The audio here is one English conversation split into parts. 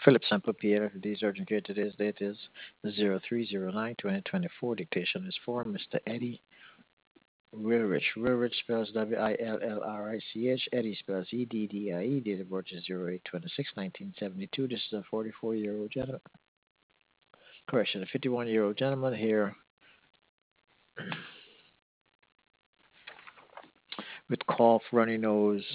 Philip Sample Pierre, today's urgent care. Today's date is 0309-2024. Dictation is for Mr. Eddie Willrich. Willrich spells Willrich. Eddie spells Eddie. Date of birth is 08-26-1972. This is a 44-year-old gentleman. Correction, a 51-year-old gentleman here with cough, runny nose,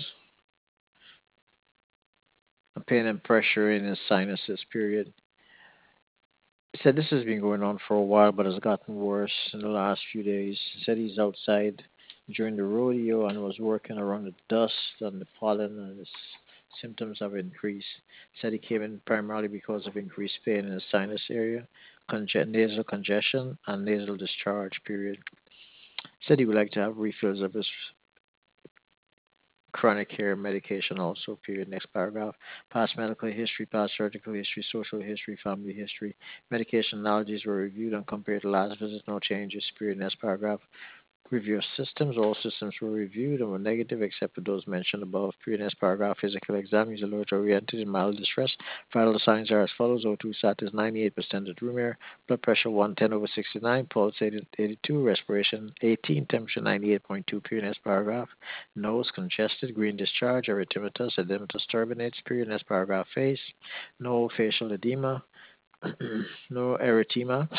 pain and pressure in his sinuses, period. He said this has been going on for a while, but has gotten worse in the last few days. He said he's outside during the rodeo and was working around the dust and the pollen, and his symptoms have increased. He said he came in primarily because of increased pain in his sinus area, nasal congestion, and nasal discharge, period. He said he would like to have refills of his chronic care medication also, period. Next paragraph. Past medical history, past surgical history, social history, family history. Medication allergies were reviewed and compared to last visit. No changes, period. Next paragraph. Review of systems. All systems were reviewed and were negative except for those mentioned above. Previous paragraph. Physical exam. He's alert oriented in mild distress. Vital signs are as follows. O2 status 98% at room air. Blood pressure 110/69. Pulse 82. Respiration 18. Temperature 98.2. Previous paragraph. Nose congested. Green discharge. Erythematous. Edematous turbinates. Previous paragraph. Face. No facial edema. No erythema.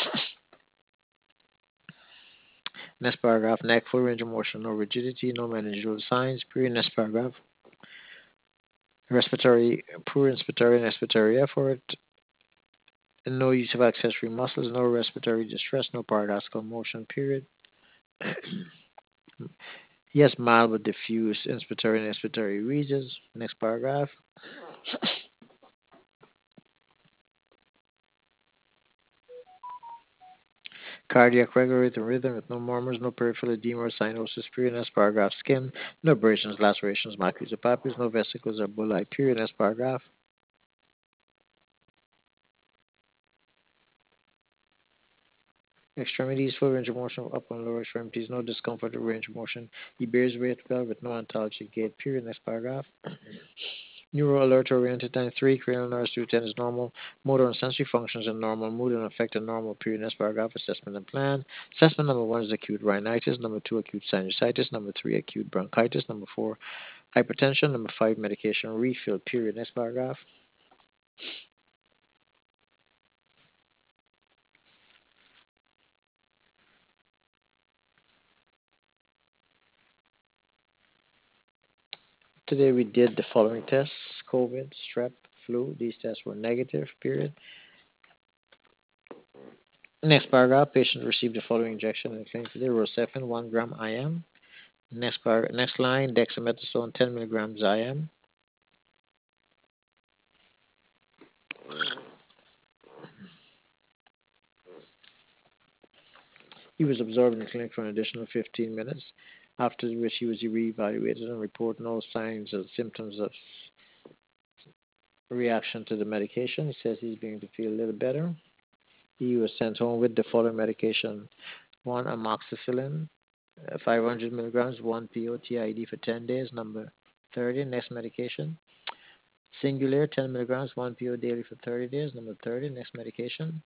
Next paragraph, neck, full range of motion, no rigidity, no meningeal signs. Period. Next paragraph, respiratory, poor inspiratory and expiratory effort, no use of accessory muscles, no respiratory distress, no paradoxical motion. Period. Yes, mild but diffuse inspiratory and expiratory regions. Next paragraph. Cardiac regular rhythm with no murmurs, no peripheral edema or cyanosis. Period. Next paragraph. Skin, no abrasions, lacerations, macules or papules, no vesicles or bullae. Period. Next paragraph. Extremities, full range of motion of upper and lower extremities, no discomfort or range of motion. He bears weight well with no ontology gait. Period. Next paragraph. Neural alert oriented time 3, cranial nerves 210 is normal. Motor and sensory functions are normal. Mood and affect are normal. Period. Next paragraph. Assessment and plan. Assessment number 1 is acute rhinitis. Number 2, acute sinusitis. Number 3, acute bronchitis. Number 4, hypertension. Number 5, medication refill. Period. Next paragraph. Today we did the following tests: COVID, strep, flu. These tests were negative. Period. Next paragraph, patient received the following injection in the clinic today: Rocephin, 1 gram IM. Next line, dexamethasone, 10 milligrams IM. He was observed in the clinic for an additional 15 minutes, after which he was reevaluated and reported no signs or symptoms of reaction to the medication. He says he's beginning to feel a little better. He was sent home with the following medication: 1, amoxicillin, 500 milligrams, 1 PO TID for 10 days. Number 30, next medication. Singular, 10 milligrams, 1 PO daily for 30 days. Number 30, next medication.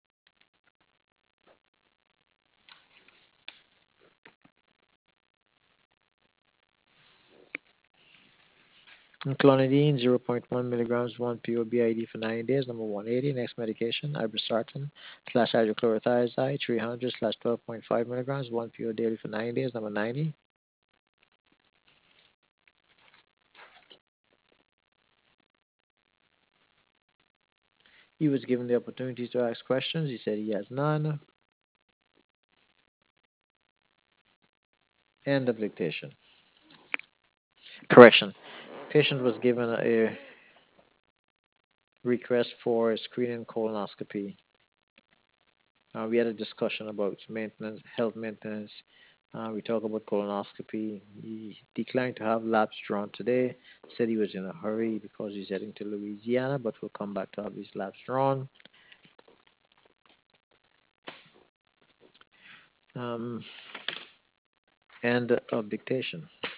Clonidine, 0.1 milligrams, 1 PO BID for 90 days. Number 180, next medication. Irbesartan slash hydrochlorothiazide, 300 slash 12.5 milligrams, 1 PO daily for 90 days. Number 90. He was given the opportunity to ask questions. He said he has none. End of dictation. Correction. Patient was given a request for a screening colonoscopy. We had a discussion about maintenance, health maintenance. We talked about colonoscopy. He declined to have labs drawn today. Said he was in a hurry because he's heading to Louisiana, but will come back to have his labs drawn. Um, End of dictation.